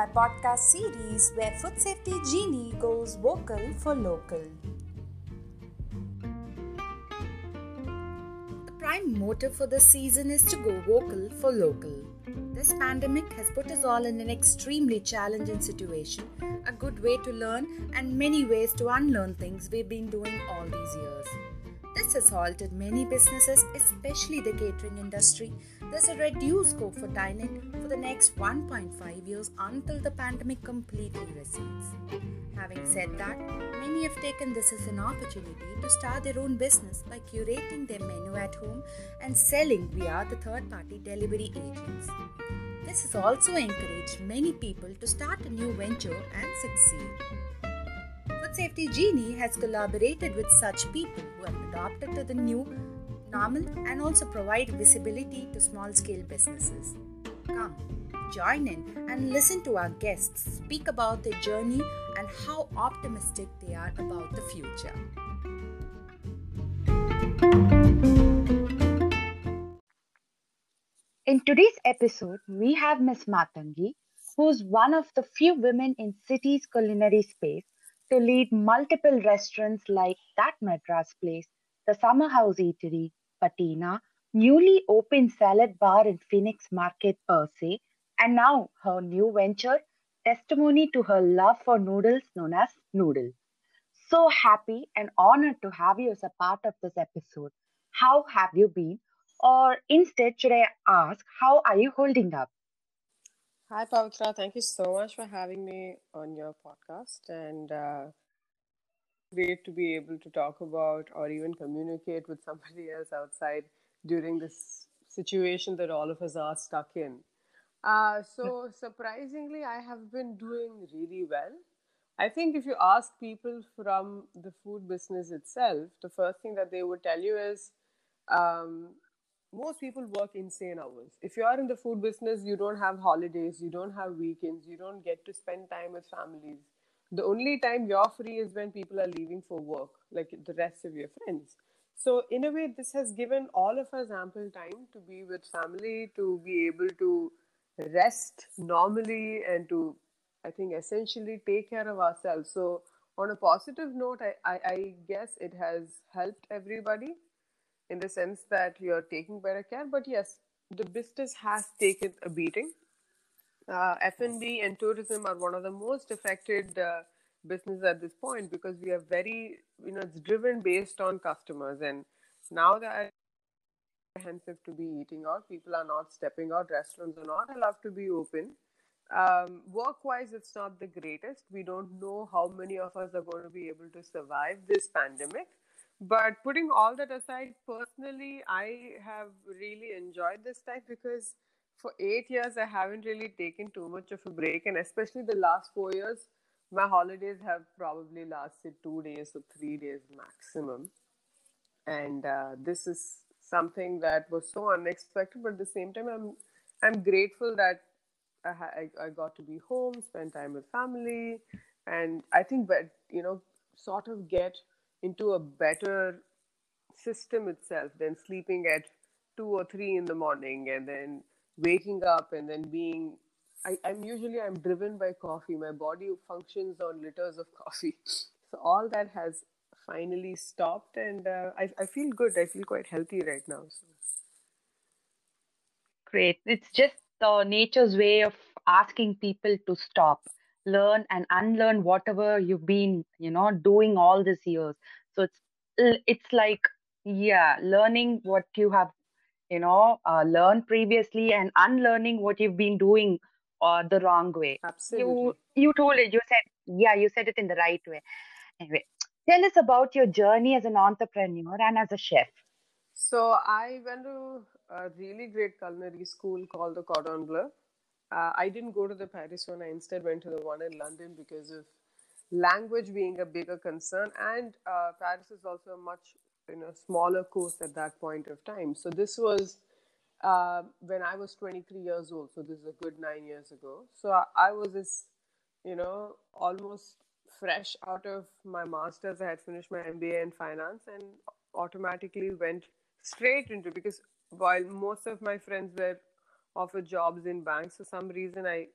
my podcast series where Food Safety Genie goes vocal for local. The prime motive for this season is to go vocal for local. This pandemic has put us all in an extremely challenging situation, a good way to learn and many ways to unlearn things we've been doing all these years. This has halted many businesses, especially the catering industry. There's a reduced scope for dining for the next 1.5 years until the pandemic completely recedes. Having said that, many have taken this as an opportunity to start their own business by curating their menu at home and selling via the third-party delivery agents. This has also encouraged many people to start a new venture and succeed. Food Safety Genie has collaborated with such people who have adapted to the new normal and also provide visibility to small-scale businesses. Come, join in and listen to our guests speak about their journey and how optimistic they are about the future. In today's episode, we have Ms. Matangi, who's one of the few women in city's culinary space to lead multiple restaurants like That Madras Place, the Summer House Eatery, Patina, newly opened salad bar in Phoenix Market per se, and now her new venture, testimony to her love for noodles known as Noodle. So happy and honored to have you as a part of this episode. How have you been? Or instead, should I ask, how are you holding up? Hi, Pavitra. Thank you so much for having me on your podcast. And great to be able to talk about or even communicate with somebody else outside during this situation that all of us are stuck in. So, surprisingly, I have been doing really well. I think if you ask people from the food business itself, the first thing that they would tell you is um, most people work insane hours. If you are in the food business, you don't have holidays, you don't have weekends, you don't get to spend time with families. The only time you're free is when people are leaving for work, like the rest of your friends. So, in a way, this has given all of us ample time to be with family, to be able to rest normally, and to, I think, essentially take care of ourselves. So, on a positive note, I guess it has helped everybody in the sense that you're taking better care. But yes, the business has taken a beating. F&B and tourism are one of the most affected businesses at this point because we are very, it's driven based on customers. And now that apprehensive to be eating out, people are not stepping out, restaurants are not allowed to be open. Work-wise, it's not the greatest. We don't know how many of us are going to be able to survive this pandemic. But putting all that aside, personally, I have really enjoyed this time because for 8 years, I haven't really taken too much of a break. And especially the last 4 years, my holidays have probably lasted 2 days or 3 days maximum. And this is something that was so unexpected, but at the same time, I'm grateful that I got to be home, spend time with family, and I think that sort of get into a better system itself than sleeping at 2 or 3 in the morning and then waking up and then being. I'm driven by coffee. My body functions on liters of coffee, so all that has finally stopped, and I feel good. I feel quite healthy right now. So. Great. It's just the nature's way of asking people to stop, learn and unlearn whatever you've been, doing all these years. So it's like, yeah, learning what you have, learned previously and unlearning what you've been doing the wrong way. You Absolutely. you told it. You said, yeah, you said it in the right way. Anyway, tell us about your journey as an entrepreneur and as a chef. So I went to a really great culinary school called the Cordon Bleu. I didn't go to the Paris one. I instead went to the one in London because of language being a bigger concern, and Paris is also a much smaller course at that point of time. So this was when I was 23 years old. So this is a good 9 years ago. So I was this, almost fresh out of my master's. I had finished my MBA in finance and automatically went straight into, because while most of my friends were offered jobs in banks, for some reason I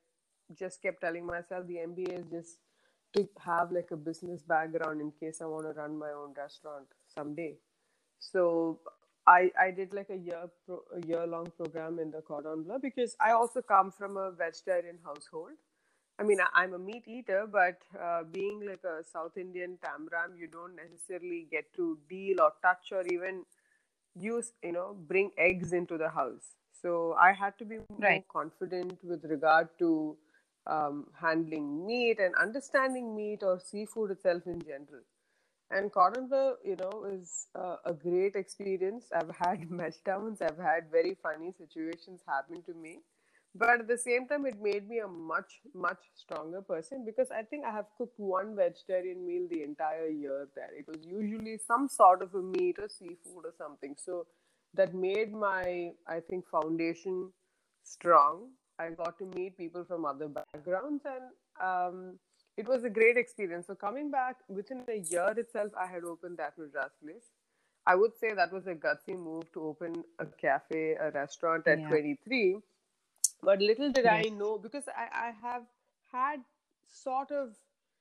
just kept telling myself the MBA is just to have like a business background in case I want to run my own restaurant someday. So I did like a year long program in the Cordon Bleu because I also come from a vegetarian household. I mean, I'm a meat eater, but being like a South Indian Tamram, you don't necessarily get to deal or touch or even use, bring eggs into the house. So I had to be more Right. confident with regard to handling meat and understanding meat or seafood itself in general. And cotton bleu, is a great experience. I've had meltdowns. I've had very funny situations happen to me. But at the same time, it made me a much, much stronger person because I think I have cooked one vegetarian meal the entire year there. It was usually some sort of a meat or seafood or something. So that made my, I think, foundation strong. I got to meet people from other backgrounds, and it was a great experience. So coming back within a year itself, I had opened that Madras place. I would say that was a gutsy move to open a cafe, a restaurant at Yeah. 23. But little did I Yes. know, because I have had sort of,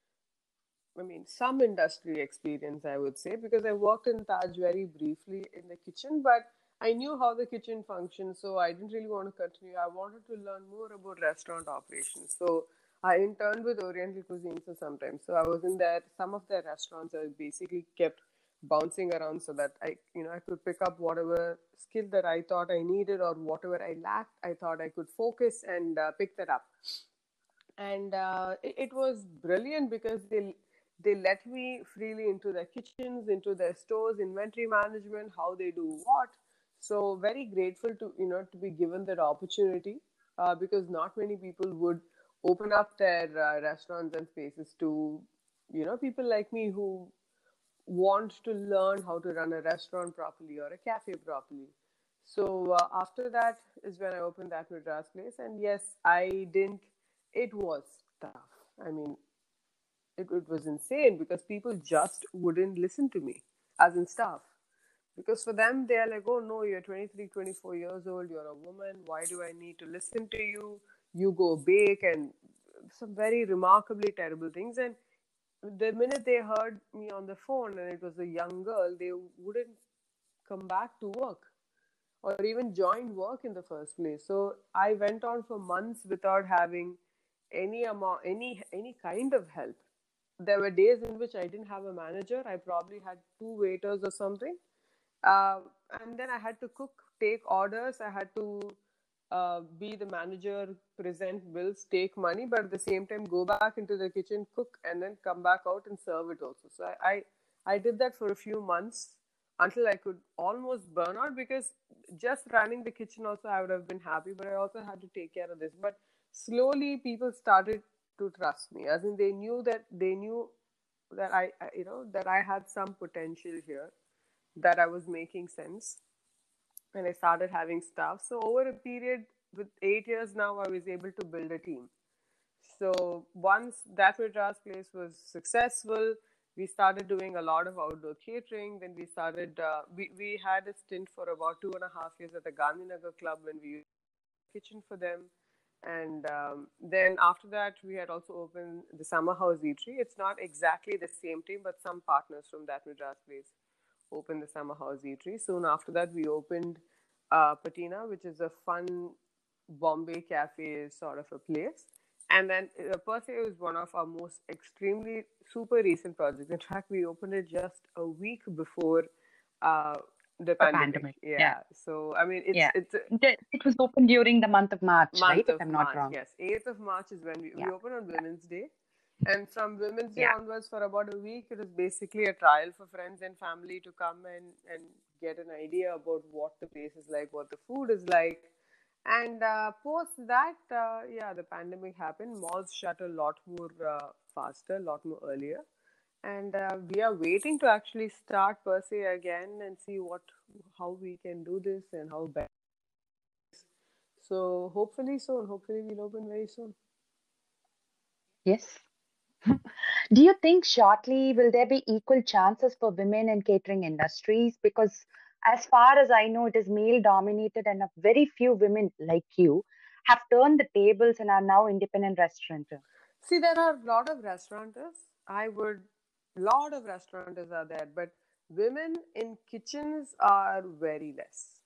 I mean, some industry experience, I would say, because I worked in Taj very briefly in the kitchen, but I knew how the kitchen functioned, so I didn't really want to continue. I wanted to learn more about restaurant operations. So I interned with Oriental Cuisine for some time. So I was in there, some of their restaurants I basically kept bouncing around so that I could pick up whatever skill that I thought I needed or whatever I lacked, I thought I could focus and pick that up. And it was brilliant because they let me freely into their kitchens, into their stores, inventory management, how they do what. So very grateful to be given that opportunity, because not many people would open up their restaurants and spaces to people like me who want to learn how to run a restaurant properly or a cafe properly. So after that is when I opened that Madras place, and yes, I didn't. It was tough. I mean, it was insane because people just wouldn't listen to me, as in staff. Because for them, they are like, oh no, you're 23, 24 years old, you're a woman, why do I need to listen to you? You go bake, and some very remarkably terrible things. And the minute they heard me on the phone and it was a young girl, they wouldn't come back to work or even join work in the first place. So I went on for months without having any kind of help. There were days in which I didn't have a manager. I probably had two waiters or something. Uh, and then I had to cook, take orders. I had to be the manager, present bills, take money, but at the same time go back into the kitchen, cook, and then come back out and serve it also. So I did that for a few months until I could almost burn out, because just running the kitchen also I would have been happy, but I also had to take care of this. But slowly people started to trust me, as in they knew that that I had some potential here, that I was making sense, and I started having staff. So over a period with 8 years now, I was able to build a team. So once that Madras place was successful, we started doing a lot of outdoor catering. Then we started, we had a stint for about 2.5 years at the Gandhinagar Club when we used kitchen for them. And then after that, we had also opened the Summer House Eatery. It's not exactly the same team, but some partners from that Madras place opened the Summer House Eatery. Soon after that, we opened Patina, which is a fun Bombay cafe sort of a place. And then Per se was one of our most extremely super recent projects. In fact, we opened it just a week before uh, the The pandemic. pandemic. Yeah. Yeah. So I mean, it's Yeah. it's a It was open during the month of March, right? month If of I'm not March. wrong. Yes, 8th of March is when we Yeah. opened on Women's Day. And from Women's Day Yeah. onwards, for about a week, it was basically a trial for friends and family to come and get an idea about what the place is like, what the food is like. And post that, yeah, the pandemic happened. Malls shut a lot more faster, a lot more earlier. And we are waiting to actually start Per se again and see how we can do this and how best. So hopefully soon. Hopefully we'll open very soon. Yes. Do you think shortly will there be equal chances for women in catering industries? Because as far as I know, it is male dominated and a very few women like you. have turned the tables and are now independent restaurateurs. See, there are a lot of restaurateurs. Lot of restaurateurs are there, but women in kitchens are very less.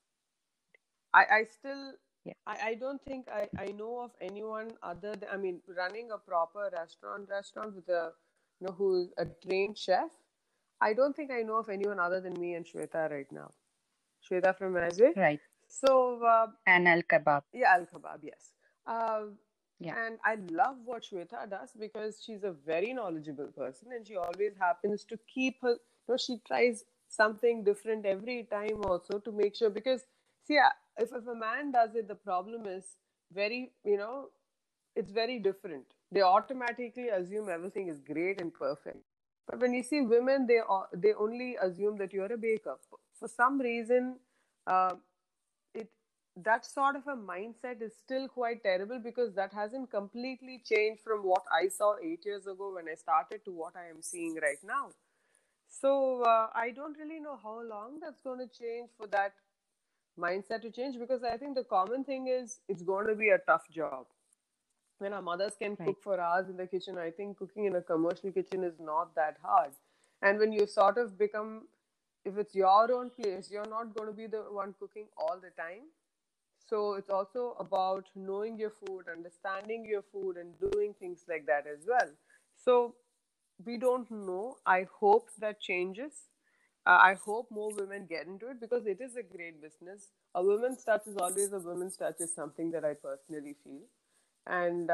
I still, Yeah. I don't think I know of anyone other than, I mean, running a proper restaurant with a, who's a trained chef. I don't think I know of anyone other than me and Shweta right now. Shweta from Azure. Right. So, And Al Kebab. yeah, Al Kebab, yes. Uh, Yeah. and I love what Shweta does because she's a very knowledgeable person and she always happens to keep her, she tries something different every time also to make sure. Because, see, if a man does it, the problem is very, it's very different. They automatically assume everything is great and perfect. But when you see women, they only assume that you're a baker. For some reason, uh, it that sort of a mindset is still quite terrible because that hasn't completely changed from what I saw 8 years ago when I started to what I am seeing right now. So I don't really know how long that's going to change for that mindset to change, because I think the common thing is it's going to be a tough job. When our mothers can Right. cook for hours in the kitchen, I think cooking in a commercial kitchen is not that hard. And when you sort of become, if it's your own place, you're not going to be the one cooking all the time. So it's also about knowing your food, understanding your food, and doing things like that as well. So we don't know. I hope that changes. I hope more women get into it because it is a great business. A woman's touch is always a woman's touch, is something that I personally feel. And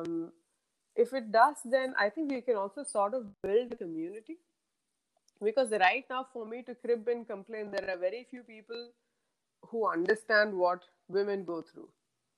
if it does, then I think we can also sort of build a community. Because right now, for me to crib and complain, there are very few people who understand what women go through.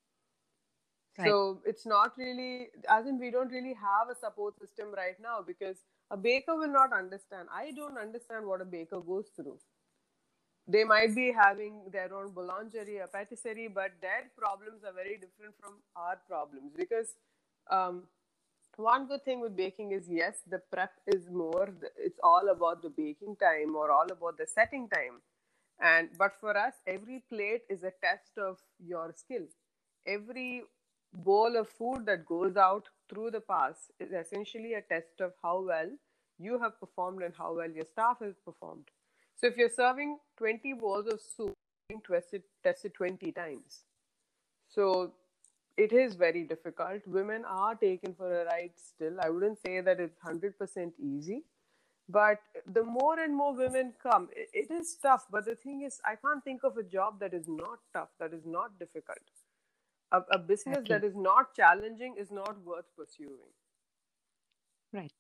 Right. So it's not really, as in, we don't really have a support system right now because a baker will not understand. I don't understand what a baker goes through. They might be having their own boulangerie, a patisserie, but their problems are very different from our problems. Because um, one good thing with baking is, yes, the prep is more, it's all about the baking time or all about the setting time. But for us, every plate is a test of your skill. Every bowl of food that goes out through the pass is essentially a test of how well you have performed and how well your staff has performed. So if you're serving 20 bowls of soup, being tested 20 times. So it is very difficult. Women are taken for a ride still. I wouldn't say that it's 100% easy. But the more and more women come, it is tough. But the thing is, I can't think of a job that is not tough, that is not difficult. A business that Exactly. is not challenging is not worth pursuing. Right.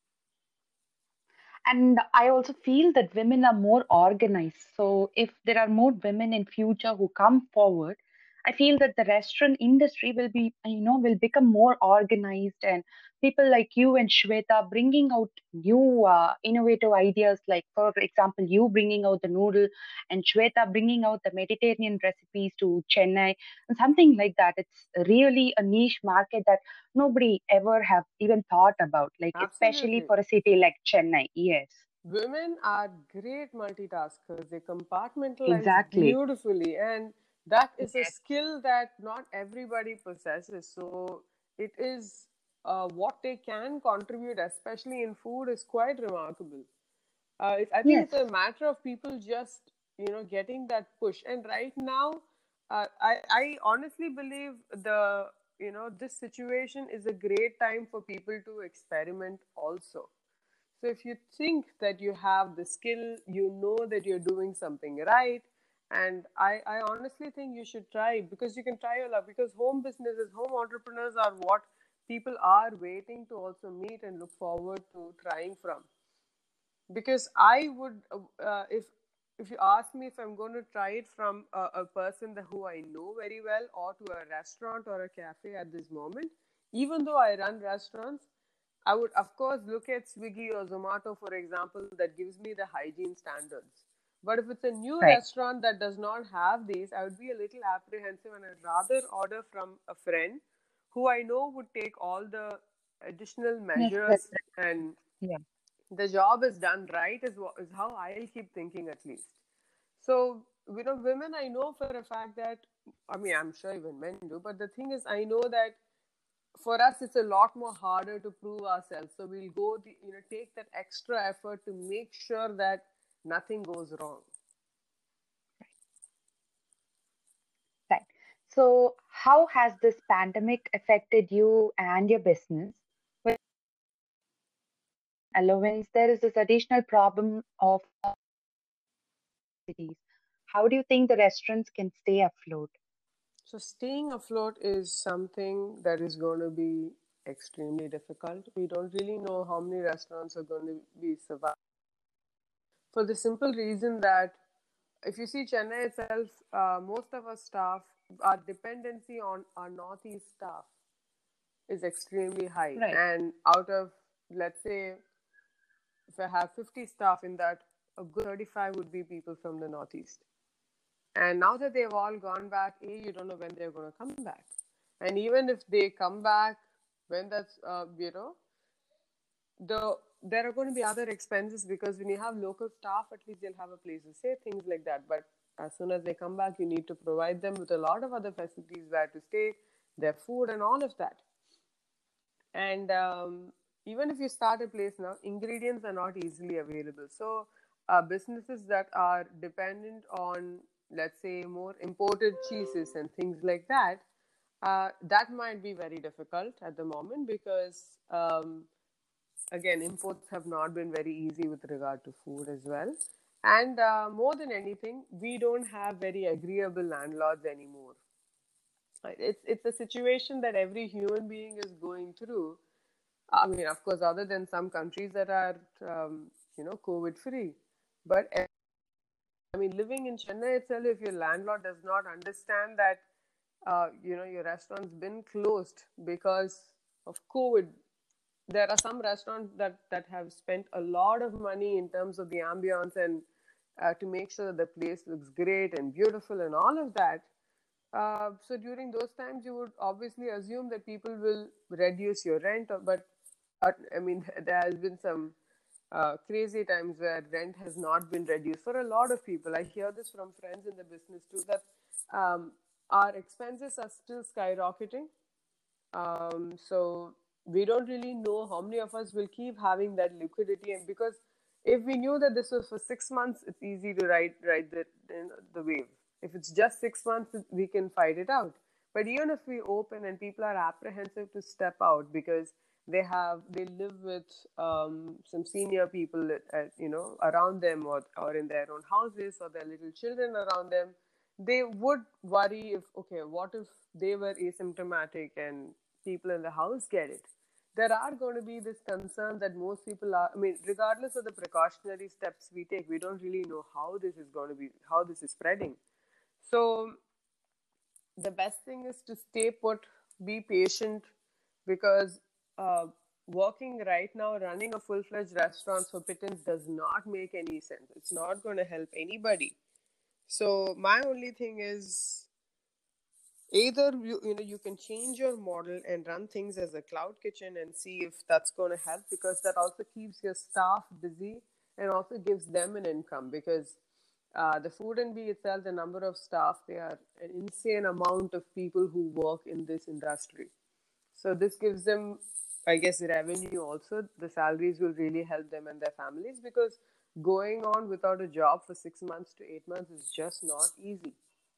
And I also feel that women are more organized. So if there are more women in future who come forward, I feel that the restaurant industry will be, will become more organized, and people like you and Shweta bringing out new innovative ideas, like for example, you bringing out the noodle and Shweta bringing out the Mediterranean recipes to Chennai and something like that. It's really a niche market that nobody ever have even thought about, like especially Absolutely. for a city like Chennai. Yes, Women are great multitaskers. They compartmentalize exactly. beautifully. And that is a Yes, skill that not everybody possesses. So it is what they can contribute, especially in food, is quite remarkable. I think yes, it's a matter of people just, getting that push. And right now, I honestly believe this situation is a great time for people to experiment also. So if you think that you have the skill, you know that you're doing something right, and I honestly think you should try it, because you can try your luck, because home businesses, home entrepreneurs are what people are waiting to also meet and look forward to trying from. Because I would, if you ask me if I'm going to try it from a person who I know very well, or to a restaurant or a cafe at this moment, even though I run restaurants, I would of course look at Swiggy or Zomato, for example, that gives me the hygiene standards. But if it's a new right. restaurant that does not have these, I would be a little apprehensive, and I'd rather order from a friend who I know would take all the additional Yes, measures, and yeah. the job is done right, is how I'll keep thinking, at least. So, women, I know for a fact that, I mean, I'm sure even men do, but the thing is, I know that for us, it's a lot more harder to prove ourselves. So we'll take that extra effort to make sure that nothing goes wrong. Right. So, how has this pandemic affected you and your business? With allowance, there is this additional problem of cities. How do you think the restaurants can stay afloat? So staying afloat is something that is going to be extremely difficult. We don't really know how many restaurants are going to be surviving, for the simple reason that if you see Chennai itself, most of our staff, our dependency on our Northeast staff is extremely high. Right. And out of, let's say, if I have 50 staff in that, a good 35 would be people from the Northeast. And now that they've all gone back, you don't know when they're going to come back. And even if they come back, when that's, there are going to be other expenses, because when you have local staff, at least they'll have a place to stay, things like that. But as soon as they come back, you need to provide them with a lot of other facilities where to stay, their food, and all of that. And even if you start a place now, ingredients are not easily available. So businesses that are dependent on, let's say, more imported cheeses and things like that, that might be very difficult at the moment, because again, imports have not been very easy with regard to food as well. And more than anything, we don't have very agreeable landlords anymore. It's a situation that every human being is going through. I mean, of course, other than some countries that are, COVID free. But I mean, living in Chennai itself, if your landlord does not understand that, your restaurant's been closed because of COVID, there are some restaurants that have spent a lot of money in terms of the ambience and to make sure that the place looks great and beautiful and all of that. So during those times, you would obviously assume that people will reduce your rent, but I mean, there has been some crazy times where rent has not been reduced for a lot of people. I hear this from friends in the business too, that our expenses are still skyrocketing. So we don't really know how many of us will keep having that liquidity, and because if we knew that this was for 6 months, it's easy to ride the wave. If it's just 6 months, we can fight it out. But even if we open and people are apprehensive to step out because they live with some senior people around them, or in their own houses, or their little children around them, they would worry if, okay, what if they were asymptomatic and people in the house get it? There are going to be this concern that most people are, I mean, regardless of the precautionary steps we take, we don't really know how this is going to be, how this is spreading. So the best thing is to stay put, be patient, because working right now, running a full-fledged restaurant for pittance does not make any sense. It's not going to help anybody. So my only thing is, either you can change your model and run things as a cloud kitchen and see if that's going to help, because that also keeps your staff busy and also gives them an income, because the food and bee itself, the number of staff, they are an insane amount of people who work in this industry. So this gives them, I guess, revenue also. The salaries will really help them and their families, because going on without a job for 6 months to 8 months is just not easy.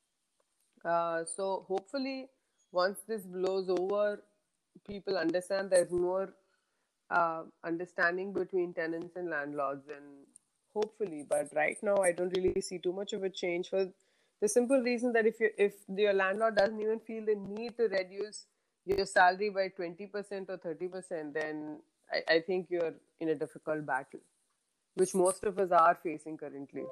So hopefully, once this blows over, people understand there's more understanding between tenants and landlords, and hopefully, but right now I don't really see too much of a change, for the simple reason that if your landlord doesn't even feel the need to reduce your salary by 20% or 30%, then I think you're in a difficult battle, which most of us are facing currently.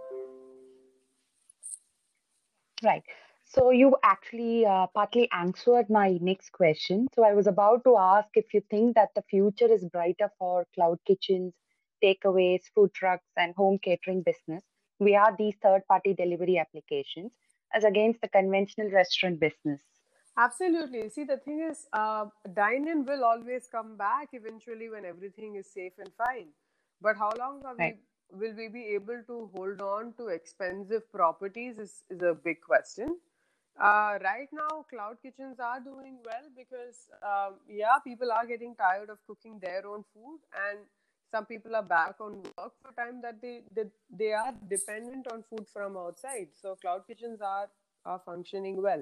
Right. So you actually partly answered my next question. So I was about to ask if you think that the future is brighter for cloud kitchens, takeaways, food trucks, and home catering business via these third-party delivery applications as against the conventional restaurant business. Absolutely. See, the thing is, dine-in will always come back eventually when everything is safe and fine. But how long are we? Right. will we be able to hold on to expensive properties is a big question. Right now, cloud kitchens are doing well because, yeah, people are getting tired of cooking their own food, and some people are back on work for time that they are dependent on food from outside. So cloud kitchens are functioning well.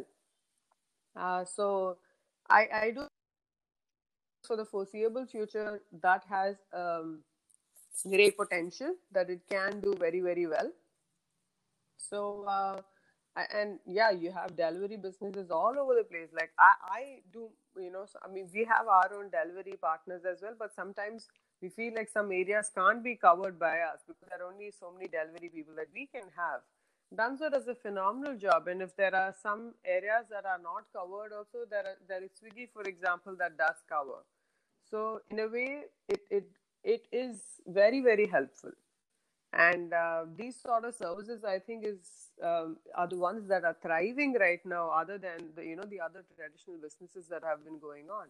So I do for the foreseeable future that has great potential that it can do very very well. So, and yeah, you have delivery businesses all over the place. Like I do, so, I mean, we have our own delivery partners as well, but sometimes we feel like some areas can't be covered by us because there are only so many delivery people that we can have. Dunzo does a phenomenal job, and if there are some areas that are not covered, also there is Swiggy, for example, that does cover. So in a way, it is very very helpful. And these sort of services, I think, are the ones that are thriving right now, other than the other traditional businesses that have been going on.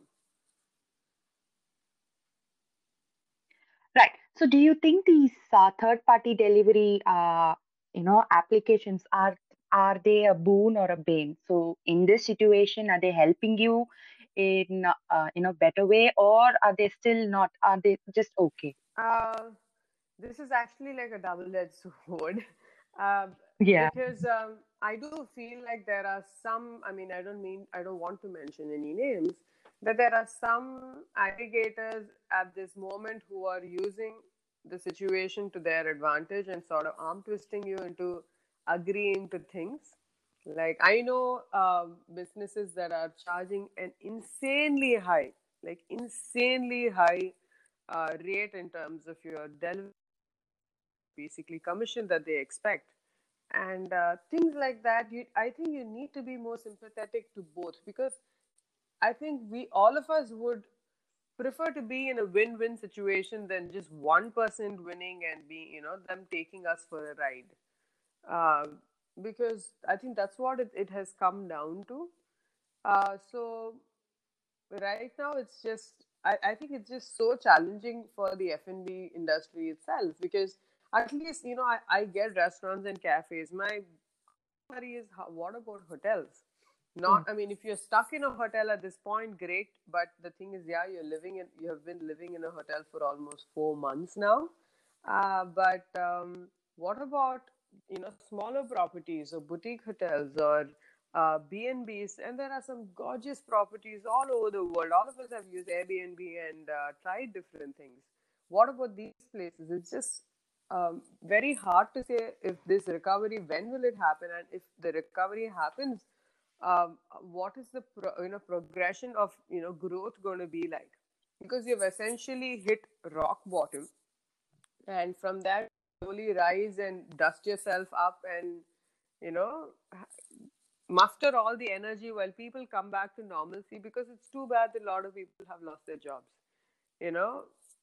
Right. So, do you think these third-party delivery, applications are they a boon or a bane? So, in this situation, are they helping you in a better way, or are they still not? Are they just okay? Uh, this is actually like a double-edged sword, uh, Yeah. because I do feel like there are some. I mean, I don't want to mention any names. That there are some aggregators at this moment who are using the situation to their advantage and sort of arm twisting you into agreeing to things. Like I know businesses that are charging an insanely high rate in terms of your delivery, basically commission that they expect, and things like that. I think you need to be more sympathetic to both, because I think we all of us would prefer to be in a win-win situation than just one person winning and being, them taking us for a ride. Um, because I think that's what it has come down to. So right now it's just I think it's just so challenging for the F&B industry itself, because at least I get restaurants and cafes. My worry is what about hotels? Not, Yeah. I mean, if you're stuck in a hotel at this point, great. But the thing is, yeah, you have been living in a hotel for almost 4 months now. But what about smaller properties or boutique hotels or B&Bs? And there are some gorgeous properties all over the world. All of us have used Airbnb and tried different things. What about these places? It's just very hard to say if this recovery, when will it happen, and if the recovery happens, what is the progression of growth going to be like? Because you've essentially hit rock bottom, and from there slowly rise and dust yourself up and you know muster all the energy while people come back to normalcy, because it's too bad that a lot of people have lost their jobs. You know,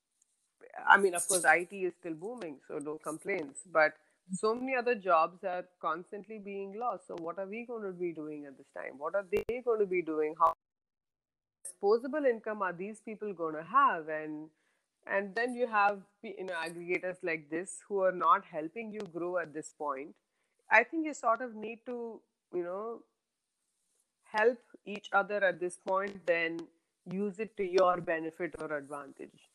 I mean, of course, IT is still booming, so no complaints. But so many other jobs are constantly being lost. So what are we going to be doing at this time? What are they going to be doing? How disposable income are these people going to have? And then you have aggregators like this who are not helping you grow at this point. I think you sort of need to you know help each other at this point, then use it to your benefit or advantage.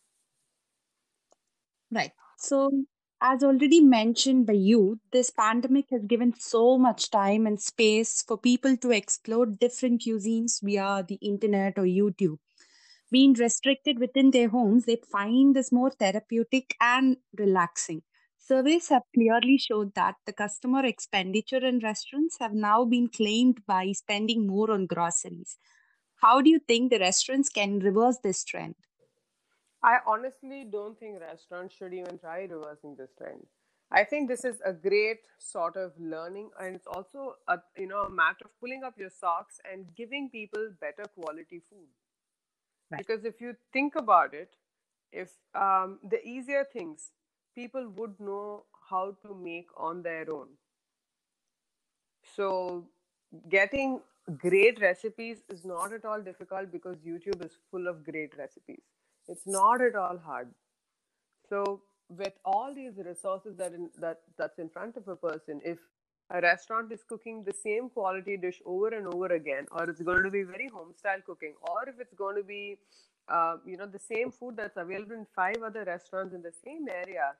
Right. So, as already mentioned by you, this pandemic has given so much time and space for people to explore different cuisines via the internet or YouTube. Being restricted within their homes, they find this more therapeutic and relaxing. Surveys have clearly showed that the customer expenditure in restaurants have now been claimed by spending more on groceries. How do you think the restaurants can reverse this trend? I honestly don't think restaurants should even try reversing this trend. I think this is a great sort of learning, and it's also a matter of pulling up your socks and giving people better quality food. Right. Because if you think about it, if the easier things people would know how to make on their own. So getting great recipes is not at all difficult because YouTube is full of great recipes. It's not at all hard. So with all these resources that's in front of a person, if a restaurant is cooking the same quality dish over and over again, or it's going to be very home style cooking, or if it's going to be the same food that's available in five other restaurants in the same area,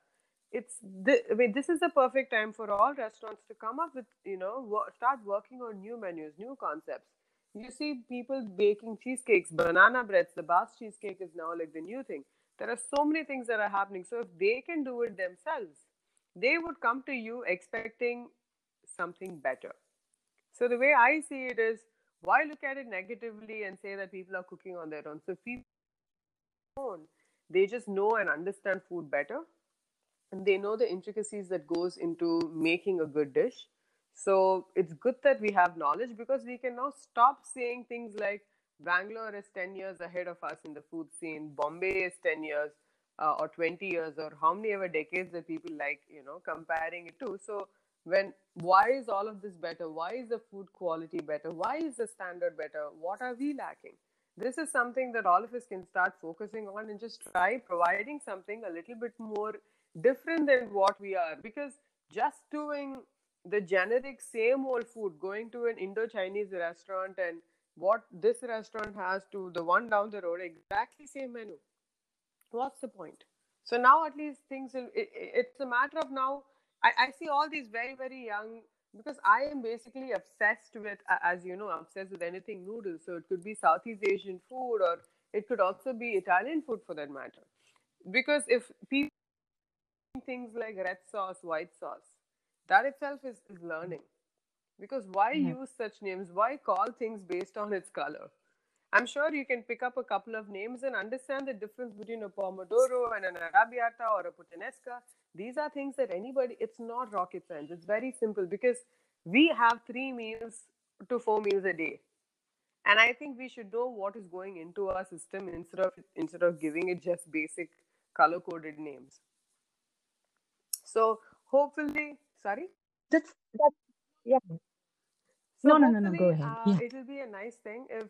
I mean, this is the perfect time for all restaurants to come up with, start working on new menus, new concepts. You see people baking cheesecakes, banana breads. The Bath cheesecake is now like the new thing. There are so many things that are happening. So if they can do it themselves, they would come to you expecting something better. So the way I see it is, why look at it negatively and say that people are cooking on their own? So people own, they just know and understand food better, and they know the intricacies that goes into making a good dish. So it's good that we have knowledge, because we can now stop saying things like Bangalore is 10 years ahead of us in the food scene, Bombay is 10 years or 20 years, or how many ever decades that people like, comparing it to. So why is all of this better? Why is the food quality better? Why is the standard better? What are we lacking? This is something that all of us can start focusing on, and just try providing something a little bit more different than what we are. Because just doing the generic same old food, going to an Indo-Chinese restaurant, and what this restaurant has to the one down the road, exactly same menu, what's the point? So now at least things will, it's a matter of now, I see all these very, very young, because I am basically obsessed with, as you know, obsessed with anything noodles. So it could be Southeast Asian food, or it could also be Italian food for that matter. Because if people things like red sauce, white sauce, that itself is learning. Because why Yeah. use such names? Why call things based on its color? I'm sure you can pick up a couple of names and understand the difference between a Pomodoro and an Arrabbiata or a Puttanesca. These are things that anybody, it's not rocket science. It's very simple, because we have 3 meals to 4 meals a day. And I think we should know what is going into our system, instead of giving it just basic color coded names. So hopefully, sorry. That's yeah. So No. Go hopefully, ahead. Yeah. it'll be a nice thing if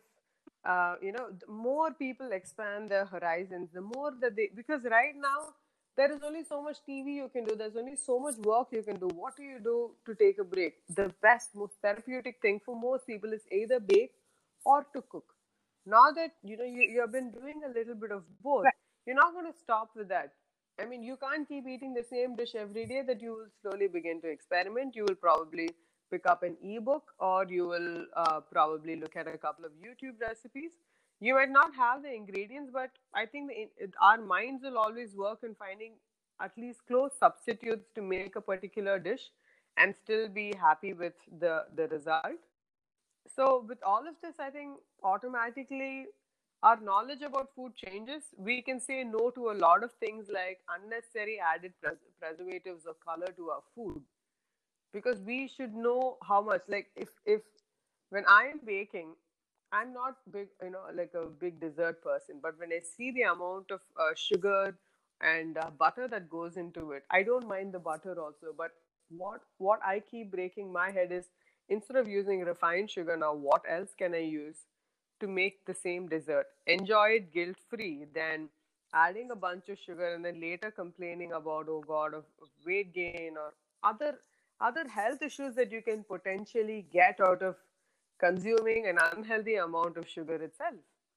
the more people expand their horizons, the more that they, because right now there is only so much TV you can do. There's only so much work you can do. What do you do to take a break? The best, most therapeutic thing for most people is either bake or to cook. Now that you have been doing a little bit of both, Right. you're not going to stop with that. I mean, you can't keep eating the same dish every day. That you will slowly begin to experiment. You will probably pick up an ebook, or you will probably look at a couple of YouTube recipes. You might not have the ingredients, but I think our minds will always work in finding at least close substitutes to make a particular dish and still be happy with the result. So, with all of this, I think automatically our knowledge about food changes. We can say no to a lot of things like unnecessary added preservatives or color to our food, because we should know how much. Like if when I am baking, I'm not big, like a big dessert person, but when I see the amount of sugar and butter that goes into it, I don't mind the butter also. But what I keep breaking my head is, instead of using refined sugar, now what else can I use to make the same dessert? Enjoy it guilt free, than adding a bunch of sugar and then later complaining about, oh God, of weight gain or other health issues that you can potentially get out of consuming an unhealthy amount of sugar itself.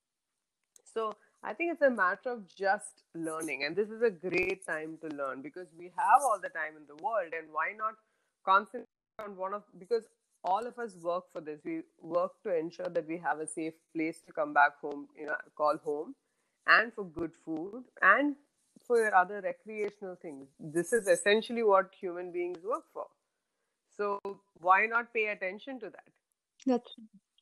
So I think it's a matter of just learning, and this is a great time to learn, because we have all the time in the world, and why not concentrate on one of, because all of us work for this. We work to ensure that we have a safe place to come back home, call home, and for good food, and for other recreational things. This is essentially what human beings work for. So why not pay attention to that? That's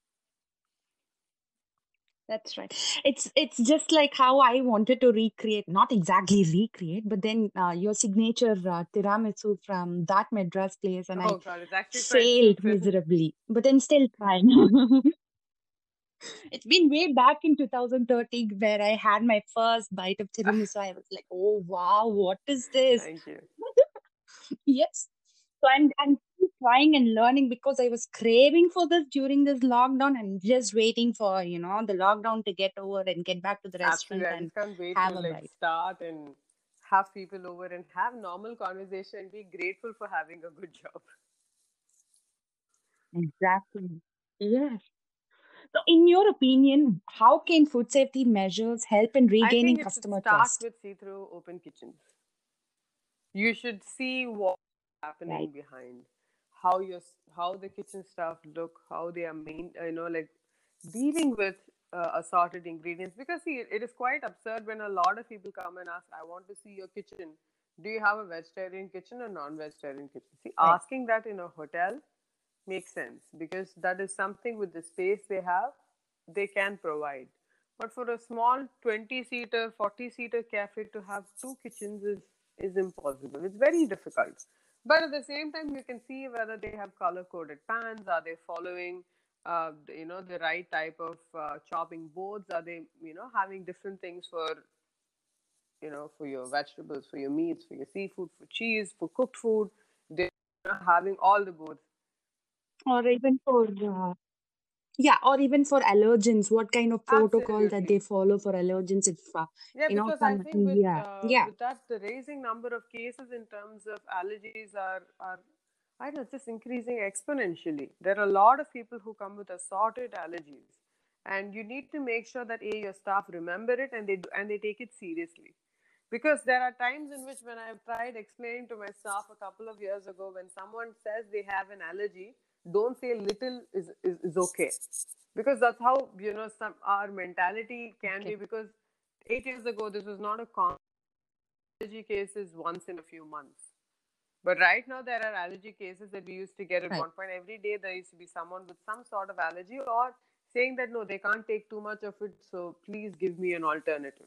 That's right. It's just like how I wanted to recreate, not exactly recreate, but then your signature tiramisu from that Madras place, and I Oh God, it's actually quite failed simple. miserably. But then still trying. It's been way back in 2013 where I had my first bite of tiramisu. I was like, oh wow, what is this? Thank you. Yes. So I'm still trying and learning because I was craving for this during this lockdown. I'm just waiting for, the lockdown to get over and get back to the restaurant Absolutely. I and just can't wait to have a like bite. start and have people over and have normal conversation and be grateful for having a good job. Exactly. Yes. So, in your opinion, how can food safety measures help in I regaining think it should customer start trust? with see-through open kitchens. You should see what's Right. happening behind, how your how the kitchen staff look, how they are like dealing with assorted ingredients. Because see, it is quite absurd when a lot of people come and ask, "I want to see your kitchen. Do you have a vegetarian kitchen or non-vegetarian kitchen?" See, Right. asking that in a hotel makes sense because that is something with the space they have, they can provide. But for a small 20 seater, 40 seater cafe to have two kitchens is impossible. It's very difficult. But at the same time, you can see whether they have color coded pans. Are they following, the right type of chopping boards? Are they, having different things for your vegetables, for your meats, for your seafood, for cheese, for cooked food? They're having all the boards. Or even for yeah, or even for allergens, what kind of protocol that they Absolutely. follow for allergens? If Yeah, because I some, think yeah, yeah, with that the raising number of cases in terms of allergies are I don't know, just increasing exponentially. There are a lot of people who come with assorted allergies, and you need to make sure that your staff remember it and they take it seriously. Because there are times in which when I've tried explaining to my staff a couple of years ago, when someone says they have an allergy, don't say little is okay. Because that's how, some our mentality can okay, be. Because 8 years ago, this was not a common allergy cases once in a few months. But right now, there are allergy cases that we used to get at right, one point. Every day, there used to be someone with some sort of allergy or saying that no, they can't take too much of it, so please give me an alternative.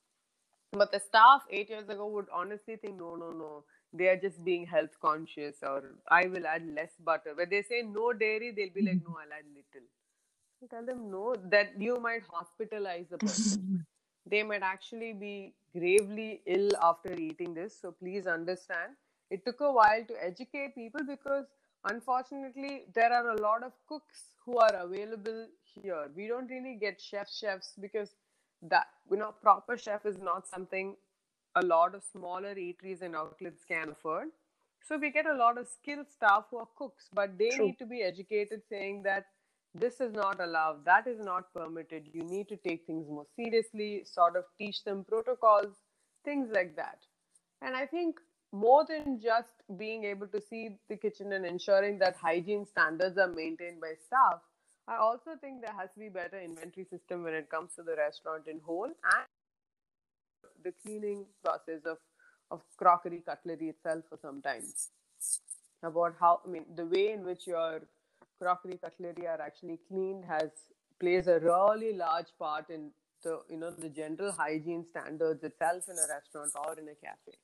But the staff 8 years ago would honestly think, no, no, no, they are just being health conscious, or I will add less butter. When they say no dairy, they'll be like, no, I'll add little. So tell them no, that you might hospitalize the person. They might actually be gravely ill after eating this. So please understand. It took a while to educate people because unfortunately there are a lot of cooks who are available here. We don't really get chefs because that proper chef is not something a lot of smaller eateries and outlets can afford. So we get a lot of skilled staff who are cooks, but they true, need to be educated saying that this is not allowed, that is not permitted. You need to take things more seriously, sort of teach them protocols, things like that. And I think more than just being able to see the kitchen and ensuring that hygiene standards are maintained by staff, I also think there has to be better inventory system when it comes to the restaurant in whole, and the cleaning process of crockery cutlery itself for some time. About how, I mean, the way in which your crockery cutlery are actually cleaned has plays a really large part in the general hygiene standards itself in a restaurant or in a cafe.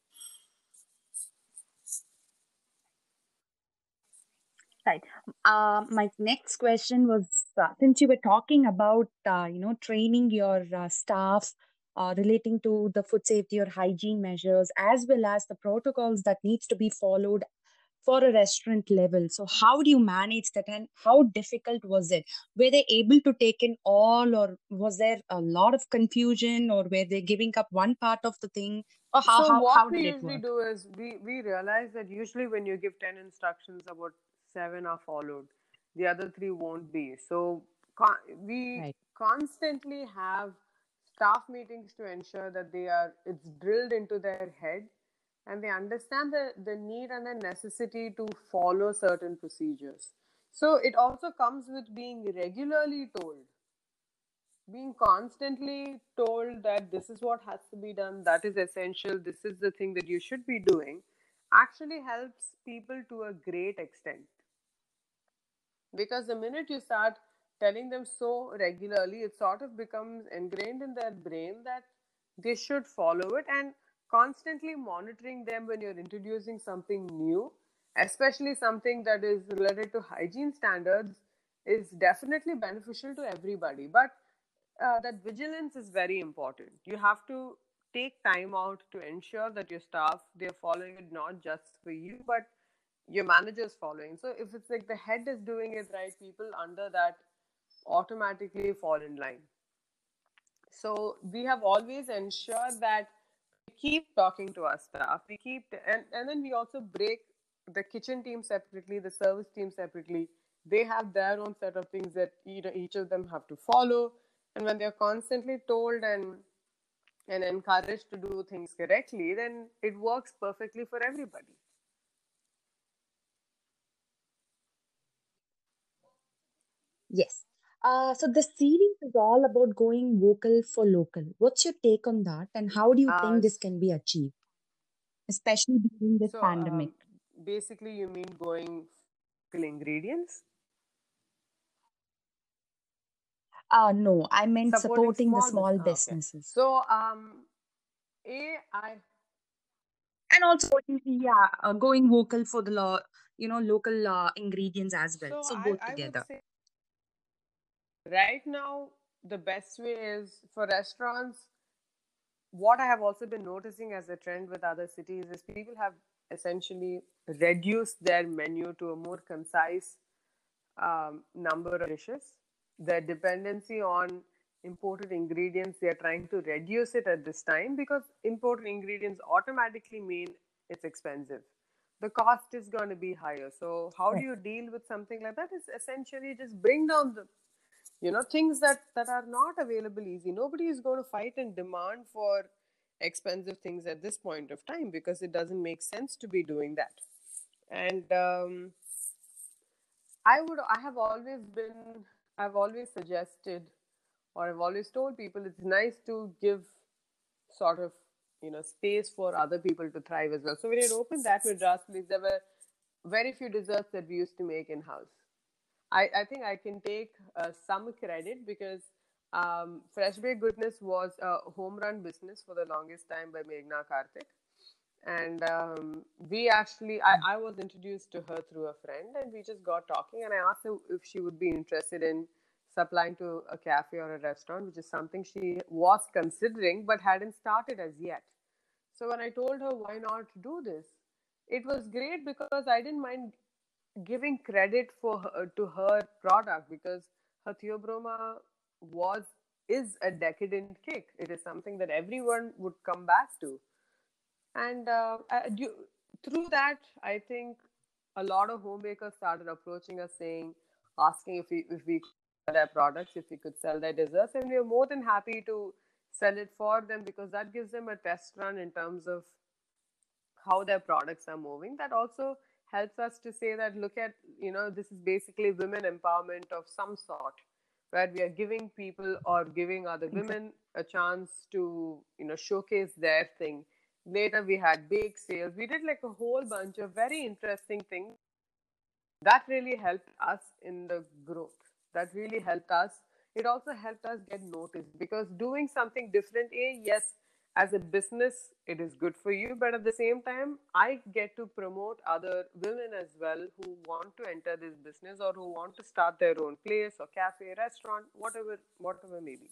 right. My next question was since you were talking about training your staff relating to the food safety or hygiene measures as well as the protocols that needs to be followed for a restaurant level. So how do you manage that and how difficult was it? Were they able to take in all, or was there a lot of confusion, or were they giving up one part of the thing, or how So how what how we did it usually work? do is we realize that usually when you give 10 instructions, about 7 are followed. The other 3 won't be. So we Right. constantly have staff meetings to ensure that it's drilled into their head and they understand the need and the necessity to follow certain procedures. So it also comes with being regularly told, being constantly told that this is what has to be done, that is essential, this is the thing that you should be doing, actually helps people to a great extent. Because the minute you start telling them so regularly, it sort of becomes ingrained in their brain that they should follow it. And constantly monitoring them when you're introducing something new, especially something that is related to hygiene standards, is definitely beneficial to everybody. But that vigilance is very important. You have to take time out to ensure that your staff, they're following it, not just for you but your manager's following. So if it's like the head is doing it right, people under that automatically fall in line. So we have always ensured that keep talking to our staff. We keep, and then we also break the kitchen team separately, the service team separately. They have their own set of things that each of them have to follow. And when they're constantly told and encouraged to do things correctly, then it works perfectly for everybody. Yes. So the series is all about going vocal for local. What's your take on that, and how do you Uh, think this can be achieved, especially during this so pandemic? basically, you mean going for ingredients, No, I meant supporting supporting the small business. small Okay. businesses. So a I And also, yeah, going vocal for the local ingredients as well. so So I both I would together. say right now the best way is for restaurants. What I have also been noticing as a trend with other cities is people have essentially reduced their menu to a more concise number of dishes. The dependency on imported ingredients, they are trying to reduce it at this time because imported ingredients automatically mean it's expensive. The cost is going to be higher. So, how do Right. you deal with something like that? Is essentially just bring down the things that are not available easy. Nobody is going to fight and demand for expensive things at this point of time because it doesn't make sense to be doing that. And I have always been, I've always suggested, or I've always told people it's nice to give sort of, space for other people to thrive as well. So when it opened that Madras place, there were very few desserts that we used to make in house. I think I can take some credit because Fresh Baked Goodness was a home run business for the longest time by Meghna Karthik. And we actually, I was introduced to her through a friend, and we just got talking. And I asked her if she would be interested in supplying to a cafe or a restaurant, which is something she was considering but hadn't started as yet. So when I told her why not do this, it was great because I didn't mind giving credit for her, to her product because her Theobroma was is a decadent cake. It is something that everyone would come back to. And through that, I think a lot of home bakers started approaching us saying, asking if we could sell their products, if we could sell their desserts, and we are more than happy to sell it for them because that gives them a test run in terms of how their products are moving. That also helps us to say that look at, this is basically women empowerment of some sort, where we are giving people or giving other Exactly. women a chance to showcase their thing. Later we had bake sales. We did like a whole bunch of very interesting things that really helped us in the growth. That really helped us. It also helped us get noticed because doing something different, yes, as a business it is good for you, but at the same time I get to promote other women as well who want to enter this business or who want to start their own place or cafe, restaurant, whatever maybe.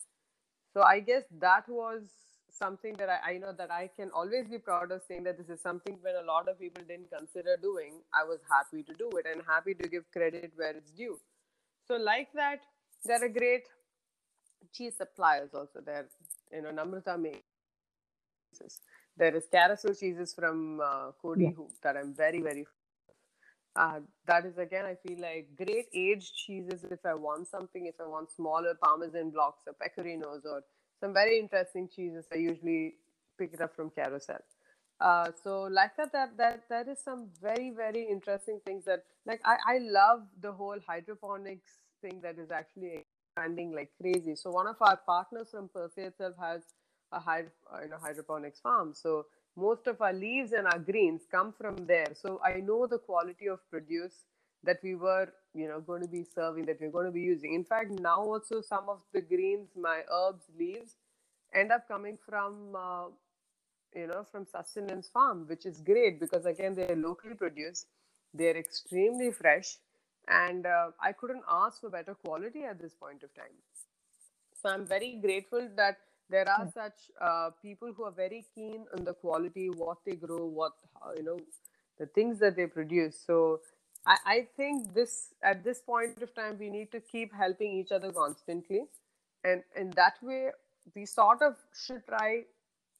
So I guess that was something that I know that I can always be proud of, saying that this is something when a lot of people didn't consider doing, I was happy to do it and happy to give credit where it's due. So like that, there are great cheese suppliers also there. Namrata makes. There is carousel cheeses from Yeah. Kodi that I'm very, very that is again, I feel like great aged cheeses if I want something, if I want smaller Parmesan blocks or pecorinos or some very interesting cheeses, I usually pick it up from Carousel. So like that is some very, very interesting things that like I love the whole hydroponics thing that is actually expanding like crazy. So one of our partners from Perse itself has a hydroponics farm. So most of our leaves and our greens come from there. So I know the quality of produce that we were, going to be serving, that we're going to be using. In fact, now also some of the greens, my herbs, leaves, end up coming from, from Sustenance Farm, which is great because again, they're locally produced, they're extremely fresh, and I couldn't ask for better quality at this point of time. So I'm very grateful that there are Yeah. such people who are very keen on the quality, what they grow, the things that they produce. So I think this at this point of time we need to keep helping each other constantly, and in that way we sort of should try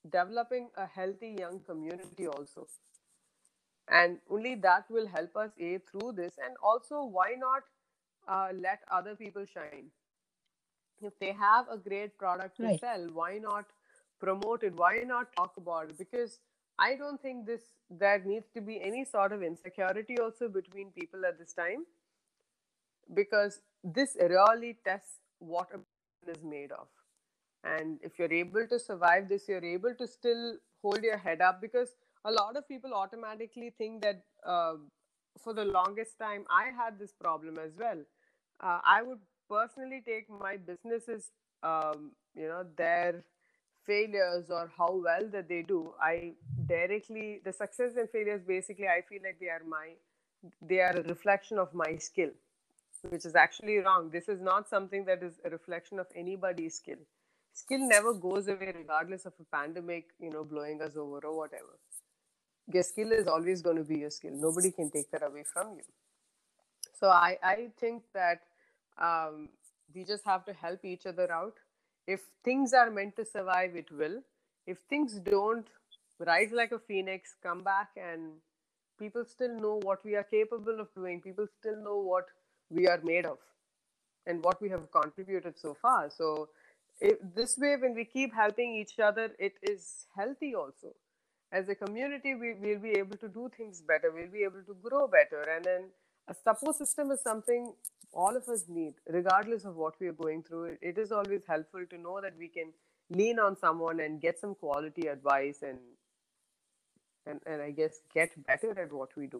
developing a healthy young community also. And only that will help us a through this. And also, why not let other people shine? If they have a great product to Right. sell, why not promote it? Why not talk about it? Because I don't think this there needs to be any sort of insecurity also between people at this time, because this really tests what a person is made of. And if you're able to survive this, you're able to still hold your head up, because a lot of people automatically think that for the longest time I had this problem as well. I would personally take my businesses, their failures or how well that they do. I directly, the success and failures, basically I feel like they are a reflection of my skill, which is actually wrong. This is not something that is a reflection of anybody's skill. Skill never goes away regardless of a pandemic, blowing us over or whatever. Your skill is always going to be your skill. Nobody can take that away from you. So I think that um, we just have to help each other out. If things are meant to survive, it will. If things don't, rise like a phoenix, come back, and people still know what we are capable of doing. People still know what we are made of and what we have contributed so far. So, this way, when we keep helping each other, it is healthy also. As a community, we will be able to do things better, we'll be able to grow better. And then a support system is something all of us need, regardless of what we are going through. It is always helpful to know that we can lean on someone and get some quality advice, and I guess get better at what we do.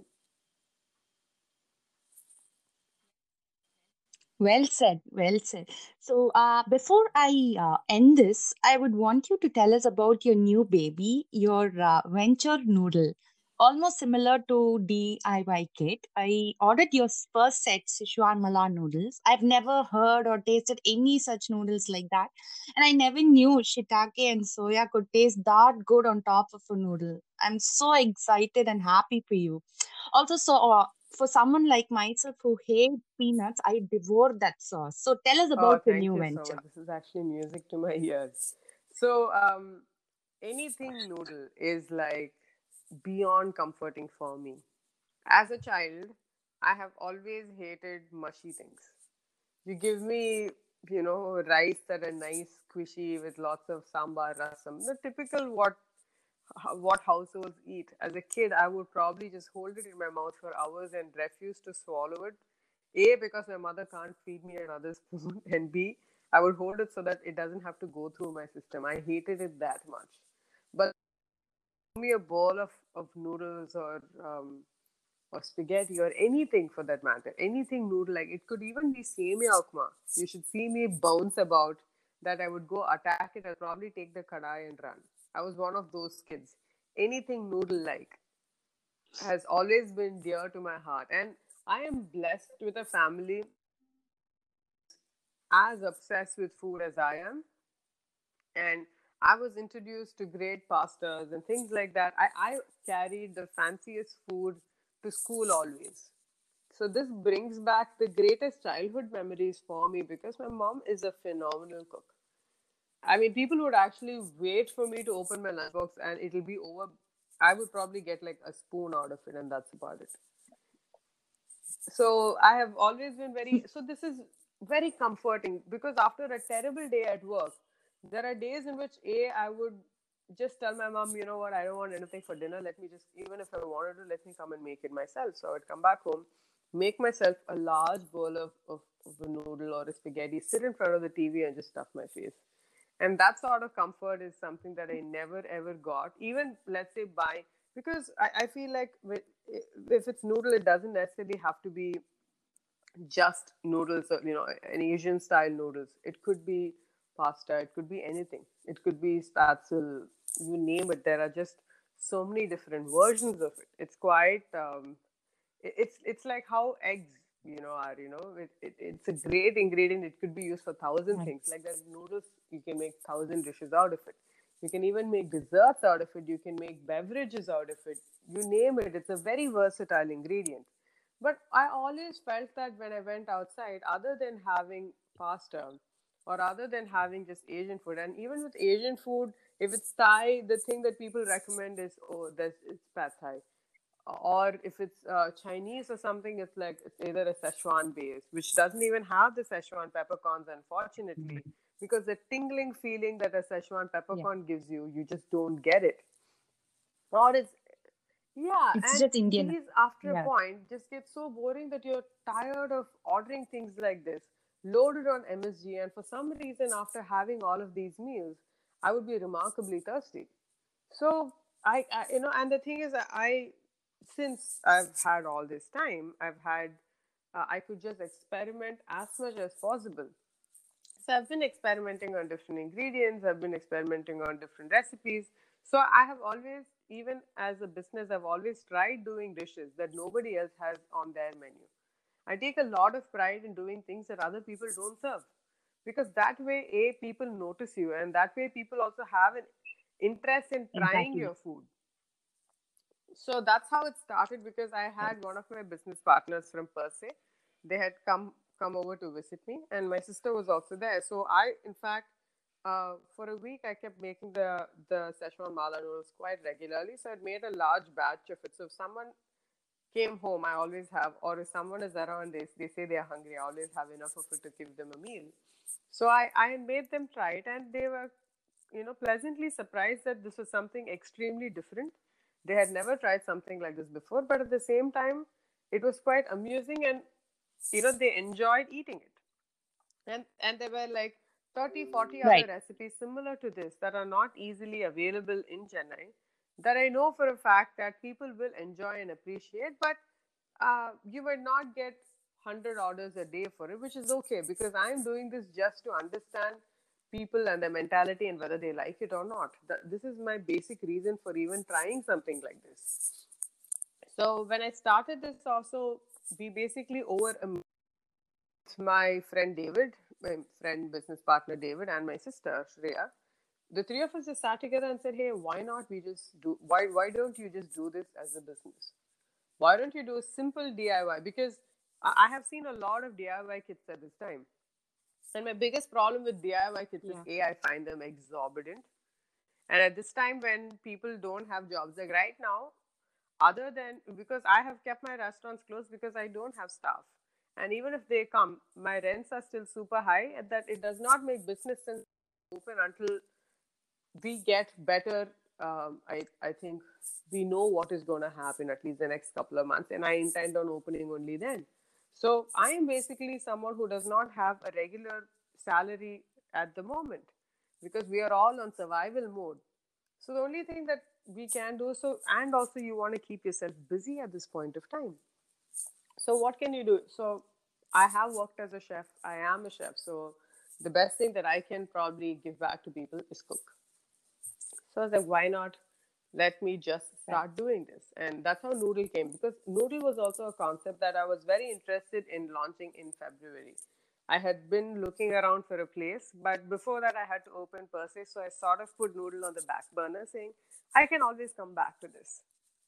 Well said, well said. So, before I end this, I would want you to tell us about your new baby, your venture noodle. Almost similar to DIY kit. I ordered your first set Sichuan Mala noodles. I've never heard or tasted any such noodles like that, and I never knew shiitake and soya could taste that good on top of a noodle. I'm so excited and happy for you. Also, for someone like myself who hates peanuts, I devour that sauce. So tell us Oh, about your thank new you so venture. much. This is actually music to my ears. So, anything noodle is like beyond comforting for me. As a child, I have always hated mushy things. You give me, rice that are nice, squishy with lots of sambar, rasam, the typical what households eat. As a kid, I would probably just hold it in my mouth for hours and refuse to swallow it. A, because my mother can't feed me another spoon, and B, I would hold it so that it doesn't have to go through my system. I hated it that much. But give me a bowl of noodles or spaghetti or anything for that matter, anything noodle, like it could even be semia ukma. You should see me bounce about that. I would go attack it. I'll probably take the kadai and run. I was one of those kids. Anything noodle like has always been dear to my heart. And I am blessed with a family as obsessed with food as I am. And I was introduced to great pastas and things like that. I carried the fanciest food to school always. So this brings back the greatest childhood memories for me, because my mom is a phenomenal cook. I mean, people would actually wait for me to open my lunchbox and it'll be over. I would probably get like a spoon out of it, and that's about it. So I have always been very, so this is very comforting, because after a terrible day at work, there are days in which I would just tell my mom, you know what, I don't want anything for dinner. Let me just, even if I wanted to, let me come and make it myself. So I would come back home, make myself a large bowl of a noodle or a spaghetti, sit in front of the TV and just stuff my face. And that sort of comfort is something that I never ever got, even let's say by, because I feel like if it's noodle, it doesn't necessarily have to be just noodles or an Asian style noodles. It could be pasta, it could be anything, it could be spatzel, you name it. There are just so many different versions of it. It's quite it's like how eggs are, it's a great ingredient. It could be used for thousand Right. things. Like that noodles, you can make thousand dishes out of it. You can even make desserts out of it. You can make beverages out of it. You name it. It's a very versatile ingredient. But I always felt that when I went outside, other than having pasta or other than having just Asian food, and even with Asian food, If it's Thai, the thing that people recommend is, oh, it's pad Thai. Or if it's Chinese or something, it's like it's either a Szechuan base, which doesn't even have the Szechuan peppercorns, unfortunately, because the tingling feeling that a Szechuan peppercorn gives you, you just don't get it. Or it's yeah, It's and just Indian. these after a Yeah. point just get so boring that you're tired of ordering things like this, loaded on MSG, and for some reason, after having all of these meals, I would be remarkably thirsty. So and the thing is, since I've had all this time, I could just experiment as much as possible. So I've been experimenting on different ingredients, I've been experimenting on different recipes. So I have always, even as a business, I've always tried doing dishes that nobody else has on their menu. I take a lot of pride in doing things that other people don't serve, because that way, people notice you, and that way people also have an interest in trying Exactly. your food. So that's how it started, because I Right. had one of my business partners from Per Se. They had come over to visit me, and my sister was also there. So I, in fact, for a week, I kept making the Szechuan mala noodles quite regularly. So I'd made a large batch of it. So if someone came home, I always have, or if someone is around, they say they are hungry, I always have enough of it to give them a meal. So I made them try it, and they were, pleasantly surprised that this was something extremely different. They had never tried something like this before, but at the same time, it was quite amusing, and they enjoyed eating it. And there were like 30, 40 other Right. recipes similar to this that are not easily available in Chennai, that I know for a fact that people will enjoy and appreciate, but you might not get 100 orders a day for it, which is okay, because I'm doing this just to understand people and their mentality and whether they like it or not. This is my basic reason for even trying something like this. So when I started this, also, we basically over a my friend David, my friend business partner David, and my sister Shreya, the three of us just sat together and said, "Hey, why not we just do? Why don't you just do this as a business? Why don't you do a simple DIY?" Because I have seen a lot of DIY kits at this time, and my biggest problem with DIY kits is, Yeah. I find them exorbitant. And at this time when people don't have jobs, like right now, other than, because I have kept my restaurants closed because I don't have staff. And even if they come, my rents are still super high, and that it does not make business sense to open until we get better. I think we know what is going to happen at least the next couple of months, and I intend on opening only then. So I am basically someone who does not have a regular salary at the moment, because we are all on survival mode. So the only thing that we can do, so, and also you want to keep yourself busy at this point of time. So what can you do? So I have worked as a chef. I am a chef. So the best thing that I can probably give back to people is cook. So I was like, why not let me just Right. start doing this? And that's how Noodle came, because Noodle was also a concept that I was very interested in launching in February. I had been looking around for a place, but before that, I had to open Per Se. So I sort of put Noodle on the back burner, saying, I can always come back to this.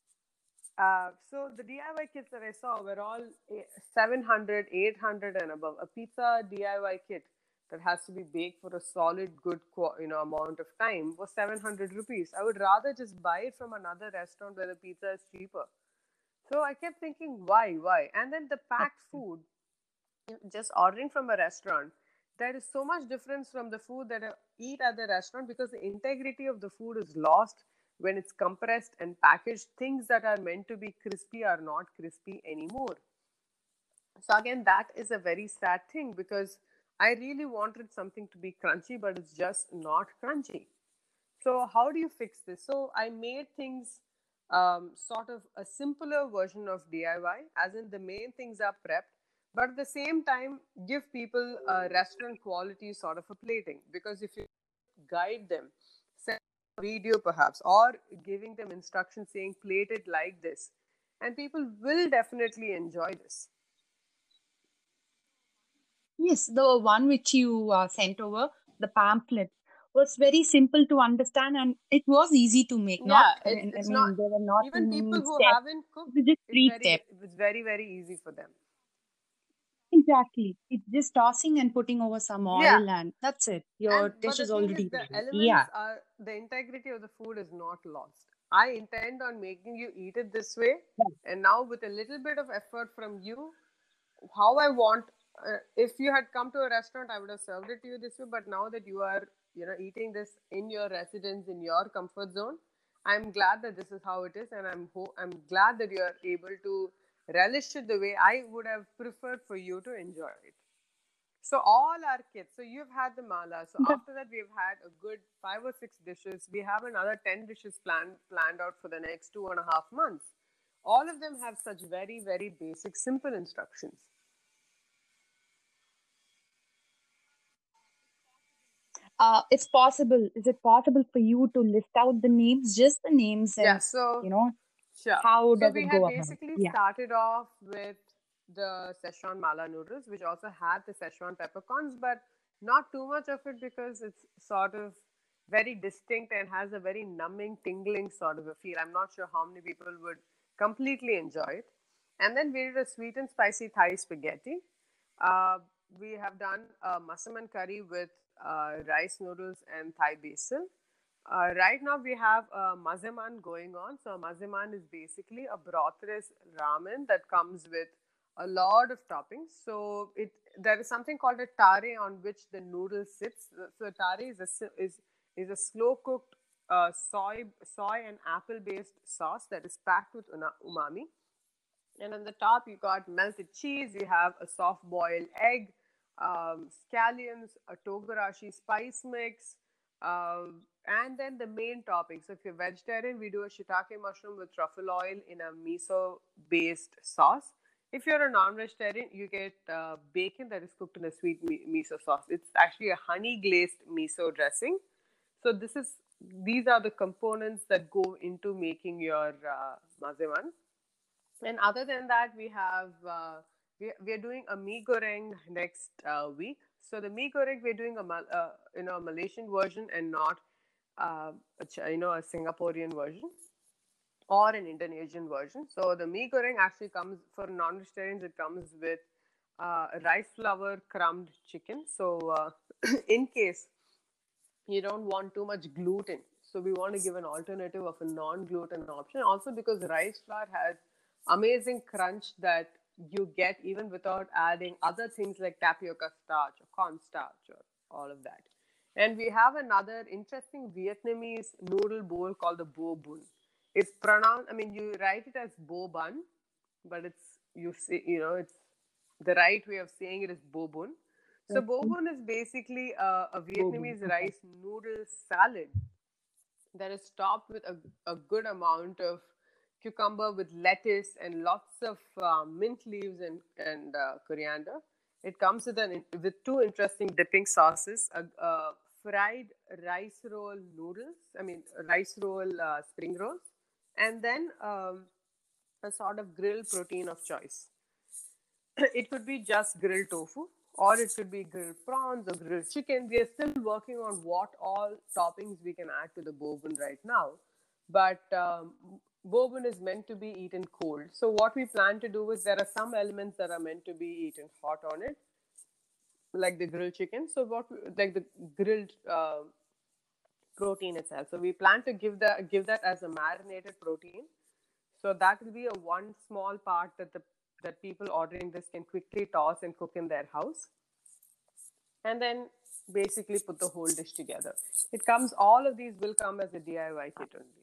So the DIY kits that I saw were all 700, 800 and above. A pizza DIY kit that has to be baked for a solid, good, amount of time was 700 rupees. I would rather just buy it from another restaurant where the pizza is cheaper. So I kept thinking, why? And then the That's packed true. food, just ordering from a restaurant, there is so much difference from the food that I eat at the restaurant, because the integrity of the food is lost when it's compressed and packaged. Things that are meant to be crispy are not crispy anymore. So again, that is a very sad thing, because I really wanted something to be crunchy, but it's just not crunchy. So how do you fix this? So I made things sort of a simpler version of DIY, as in the main things are prepped, but at the same time give people a restaurant quality sort of a plating. Because if you guide them, send a video perhaps, or giving them instructions saying plate it like this, and people will definitely enjoy this. Yes, the one which you sent over, the pamphlet, was very simple to understand and it was easy to make. Not, Yeah, I it's not, mean, there were not even people many who steps. haven't It cooked, was just three steps. it's very, very easy for them. Exactly. It's just tossing and putting over some Yeah. oil, and that's it. Your And dish but the is thing is, already the ready. elements Yeah. are the integrity of the food is not lost. I intend on making you eat it this way, Right. and now with a little bit of effort from you, how I want. If you had come to a restaurant, I would have served it to you this way. But now that you are, eating this in your residence, in your comfort zone, I'm glad that this is how it is, and I'm glad that you are able to relish it the way I would have preferred for you to enjoy it. So all our kids. So you've had the mala. So That, after that, we've had a good 5 or 6 dishes. We have another 10 dishes planned out for the next 2.5 months. All of them have such very very basic, simple instructions. it's possible. Is it possible for you to list out the names, just the names, Yeah. and So you know sure. how So does we it had go about? basically Yeah. started off with the Szechuan mala noodles, which also had the Szechuan peppercorns, but not too much of it because it's sort of very distinct and has a very numbing, tingling sort of a feel. I'm not sure how many people would completely enjoy it. And then we did a sweet and spicy Thai spaghetti. Uh, we have done a masaman curry with rice noodles and Thai basil. Right now we have a mazeman going on. So mazeman is basically a brothless ramen that comes with a lot of toppings. So there is something called a tare on which the noodle sits. So tare is a slow cooked soy and apple based sauce that is packed with umami. And on the top, you got melted cheese, you have a soft boiled egg, scallions, a togarashi spice mix, and then the main topping. So, if you're vegetarian, we do a shiitake mushroom with truffle oil in a miso based sauce. If you're a non vegetarian, you get bacon that is cooked in a sweet miso sauce. It's actually a honey glazed miso dressing. So, these are the components that go into making your mazewan. And other than that, we are doing a mee goreng next week. So the mee goreng we're doing a Malaysian version and not a Singaporean version or an Indonesian version. So the mee goreng actually comes for non-vegetarians. It comes with rice flour crumbed chicken. So in case you don't want too much gluten. So we want to give an alternative of a non-gluten option. Also because rice flour has amazing crunch that you get even without adding other things like tapioca starch or cornstarch or all of that. And we have another interesting Vietnamese noodle bowl called the bo bun. It's pronounced, I mean, you write it as bo bun, but it's the right way of saying it is bo bun. So Okay. bobon is basically a Bobo. Vietnamese Okay. rice noodle salad that is topped with a good amount of cucumber with lettuce and lots of mint leaves and coriander. It comes with two interesting dipping sauces: a fried rice roll noodles, I mean rice roll spring rolls, and then a sort of grilled protein of choice. It could be just grilled tofu or it could be grilled prawns or grilled chicken. We are still working on what all toppings we can add to the bourbon right now. But bourbon is meant to be eaten cold. So what we plan to do is there are some elements that are meant to be eaten hot on it, like the grilled chicken. So like the grilled protein itself. So we plan to give that as a marinated protein. So that will be a one small part that people ordering this can quickly toss and cook in their house, and then basically put the whole dish together. All of these will come as a DIY kit only.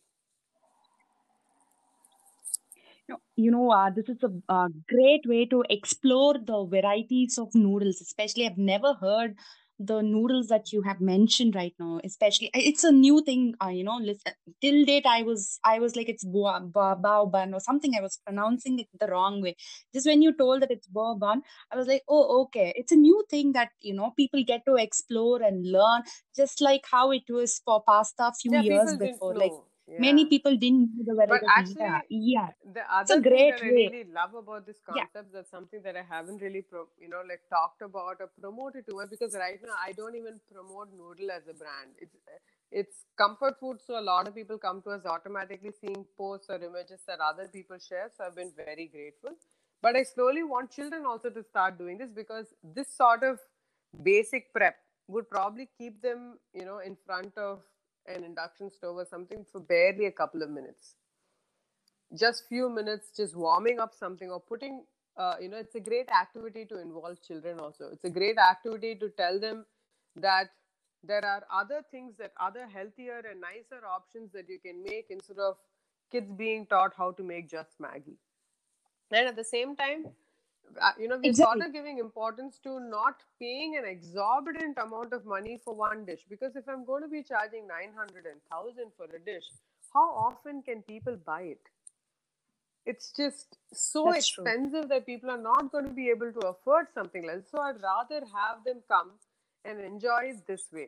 This is a great way to explore the varieties of noodles. Especially, I've never heard the noodles that you have mentioned right now. Especially, it's a new thing. Listen, till date, I was like it's bao ban or something. I was pronouncing it the wrong way. Just when you told that it's bao ban, I was like, oh, okay. It's a new thing that people get to explore and learn. Just like how it was for pasta a few Yeah, years people didn't before. Like know. many Yeah. people didn't know the But variety. Yeah, actually, yeah. the It's a other thing great that I way. really love about this Yeah. concept, that's something that I haven't really, like talked about or promoted too much, because right now I don't even promote Noodle as a brand. It's comfort food, so a lot of people come to us automatically seeing posts or images that other people share. So I've been very grateful. But I slowly want children also to start doing this, because this sort of basic prep would probably keep them, in front of an induction stove or something for barely a couple of minutes. Just few minutes, just warming up something or putting, it's a great activity to involve children also. It's a great activity to tell them that there are other things, that other healthier and nicer options that you can make, instead of kids being taught how to make just Maggie. And at the same time, we Exactly. started giving importance to not paying an exorbitant amount of money for one dish. Because if I'm going to be charging 900 and 1000 for a dish, how often can people buy it? It's just so That's true. expensive that people are not going to be able to afford something like this. So I'd rather have them come and enjoy it this way.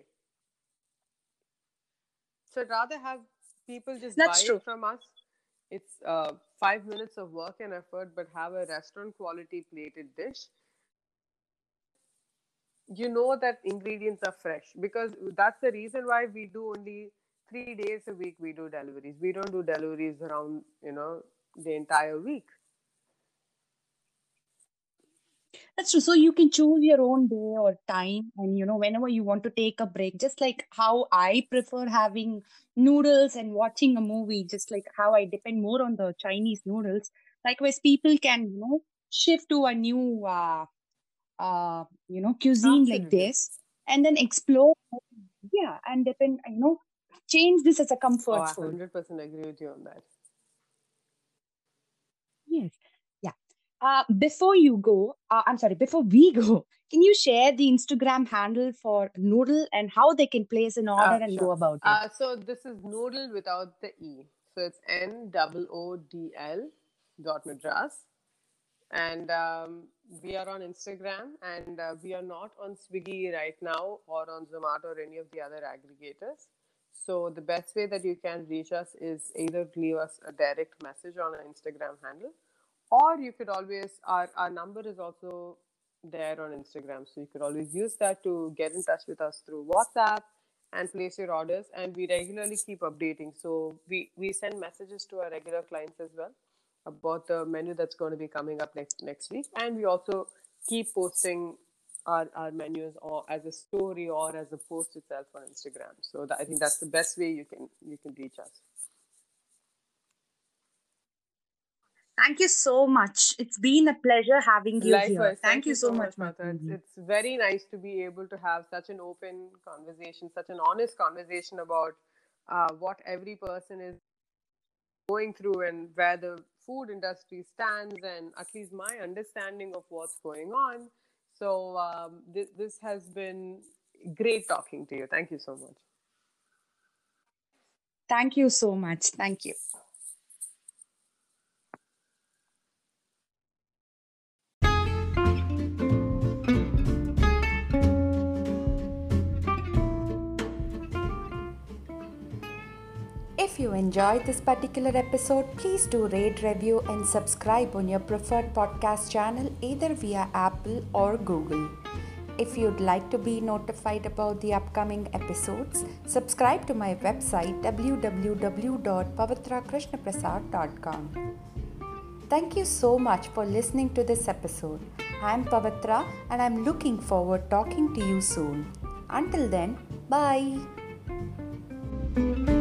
So I'd rather have people just buy That's it true. from us. It's 5 minutes of work and effort, but have a restaurant quality plated dish. You know that ingredients are fresh, because that's the reason why we do only 3 days a week we do deliveries. We don't do deliveries around, the entire week. That's true. So you can choose your own day or time, and whenever you want to take a break, just like how I prefer having noodles and watching a movie, just like how I depend more on the Chinese noodles. Likewise, people can, shift to a new, cuisine like Absolutely. this, and then explore, yeah, and depend, change this as a Oh, comfort I food. 100% agree with you on that. Yes. Yeah. Before you go, I'm sorry, before we go, can you share the Instagram handle for Noodle and how they can place an order and Sure. go about it? So this is Noodle without the E. So it's NOODL dot Madras. And we are on Instagram, and we are not on Swiggy right now, or on Zomato, or any of the other aggregators. So the best way that you can reach us is either leave us a direct message on our Instagram handle, or you could always, our number is also there on Instagram. So you could always use that to get in touch with us through WhatsApp and place your orders. And we regularly keep updating. So we send messages to our regular clients as well about the menu that's going to be coming up next week. And we also keep posting our menus, or as a story or as a post itself on Instagram. So I think that's the best way you can reach us. Thank you so much. It's been a pleasure having you here. Likewise, Thank thank you you so so much, much, Mata. It's, Martin. it's very nice to be able to have such an open conversation, such an honest conversation about what every person is going through, and where the food industry stands, and at least my understanding of what's going on. So this has been great talking to you. Thank you so much. Thank you so much. Thank you. If you enjoyed this particular episode, please do rate, review, and subscribe on your preferred podcast channel, either via Apple or Google. If you'd like to be notified about the upcoming episodes, subscribe to my website www.pavitrakrishnaprasad.com. Thank you so much for listening to this episode. I'm Pavitra, and I'm looking forward talking to you soon. Until then, bye.